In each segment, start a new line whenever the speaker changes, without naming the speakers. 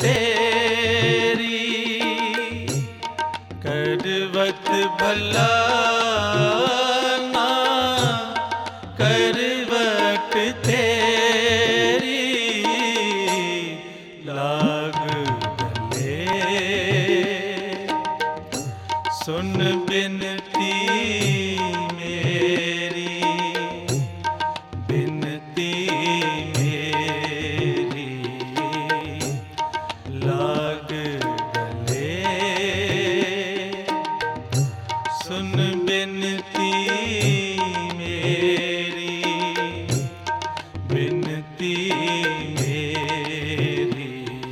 तेरी, करवत भला ना करवट तेरी, लाग गले सुन बिनती मेरी, बिनती मेरी लाग गले सुन बिनती मेरी, बिनती मेरी।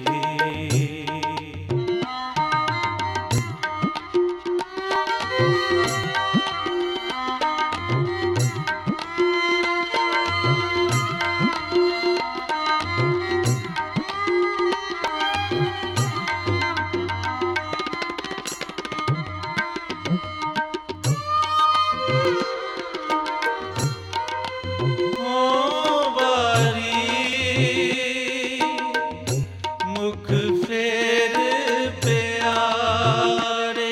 मुख फेर प्यारे,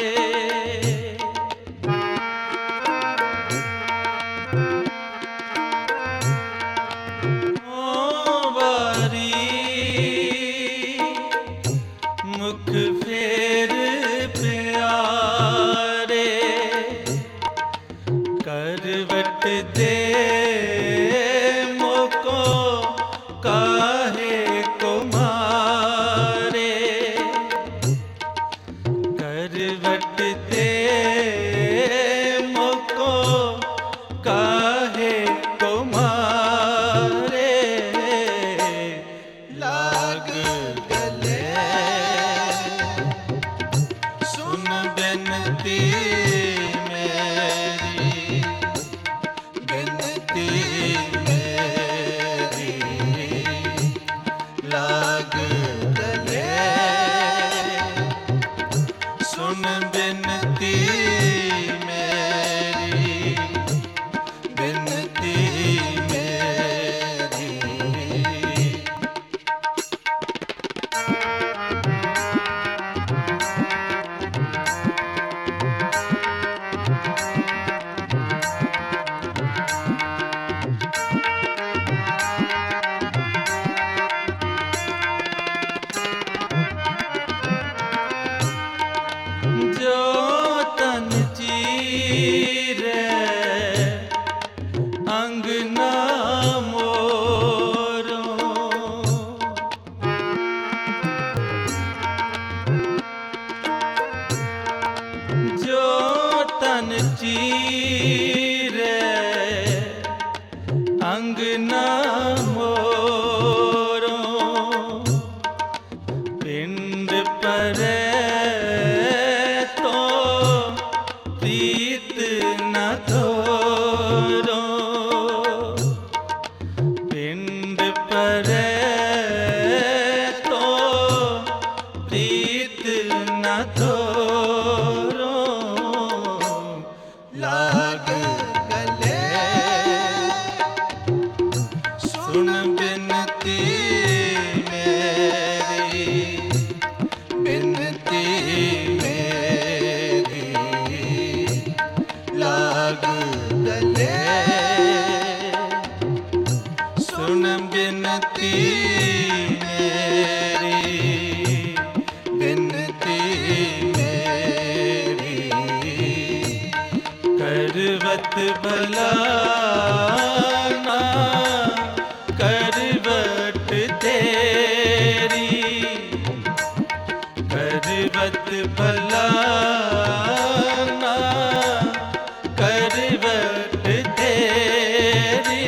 ओ बारी मुख फेर प्यारे, करवट दे मोको काहे को मारे, करवट दे मोको काहे को मारे, लाग गले सुन बिनती मेरी, बिनती मेरी लाग गले सुन बिनती मेरी, बिनती मेरी। जो तन चीरे अंगना मोरो, जो तन चीरे अंगना मोरो, पिंड परे प्रीत न तोरो, पिंड परे तो प्रीत न तोरो, लाग गले सुन बिनती मेरी, बिनती मेरी लाग गले सुन बिनती मेरी, बिनती मेरी। करवत भला ना करवट तेरी, करवत भला ना करवट तेरी,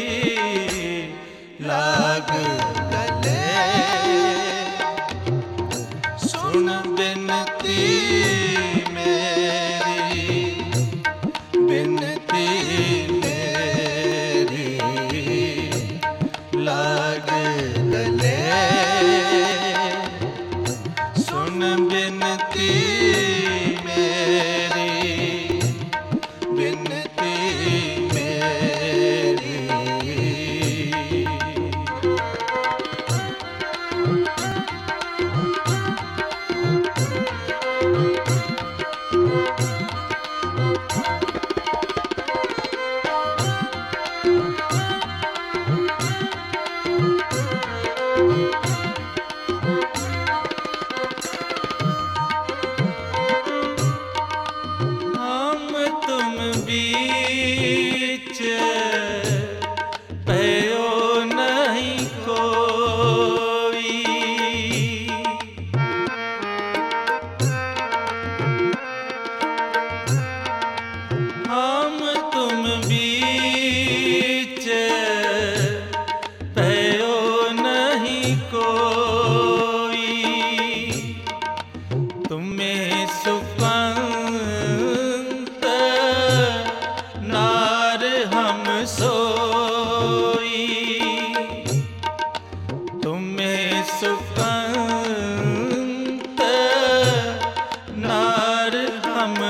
लाग गले सुन बिनती मेरी, बिनती मेरी लाग गले सुन बिनती मेरी।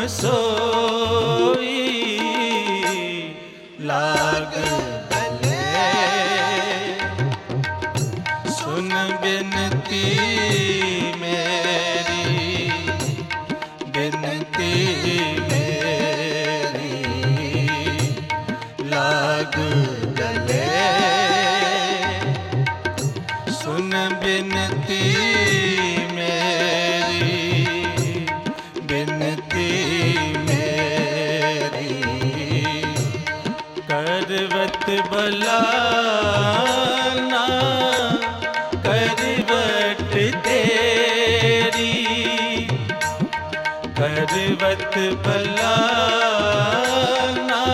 सोई लाग गले। सुन बिनती मेरी, बिनती मेरी लाग गले। सुन बिनती मेरी, बिनती मेरी करवत बलाना करवट तेरी। करवत बलाना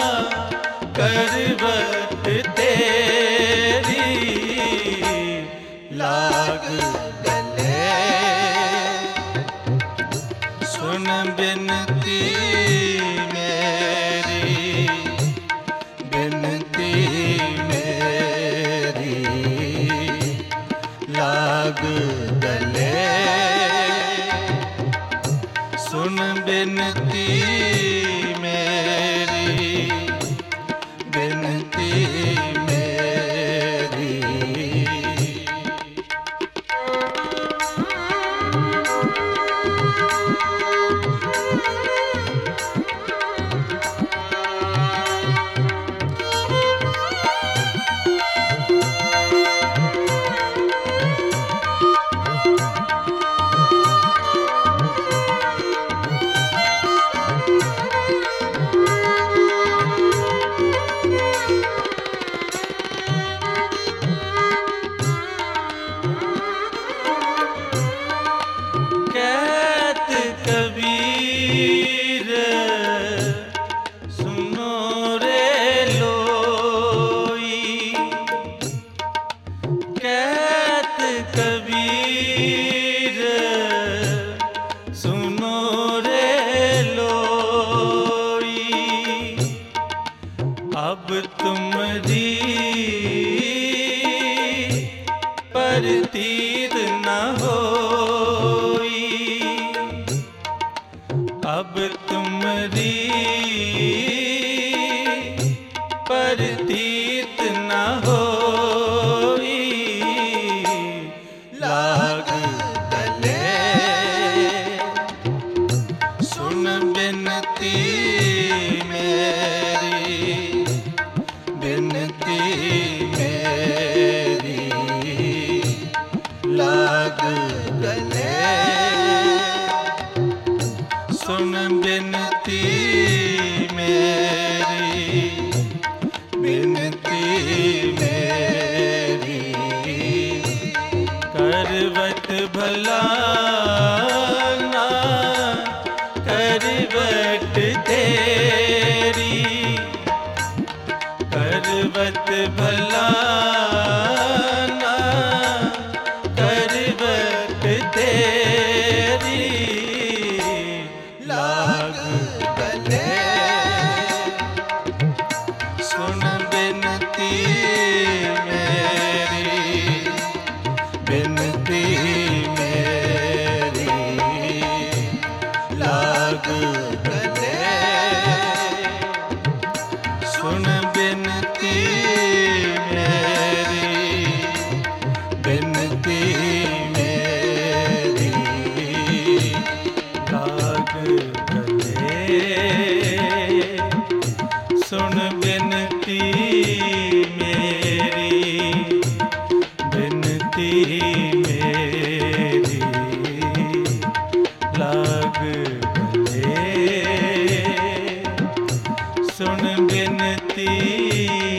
करवट तेरी लाग गले। सुन बिनती मेरी, बिनती मेरी लाग गले। सुन बिनती मेरी, बिनती मेरी। कबीर सुनो रे लोई। कहत कबीर सुनो रे लोई। अब तुमरी परतीत न होई। अब तुमरी परतीत न होई लाग गले। सुन बिनती मेरी, बिनती मेरी लाग गले। सुन बिनती मेरी, बिनती मेरी करवत भलाना करवट तेरी। करवत भलाना करवट तेरी लाग गले। सुन बिनती मेरी, बिनती मेरी लाग गले। सुन बिनती मेरी, बिनती मेरी लाग गले। सुन बिनती मेरी, बिनती मेरी लाग गले। सुन बिनती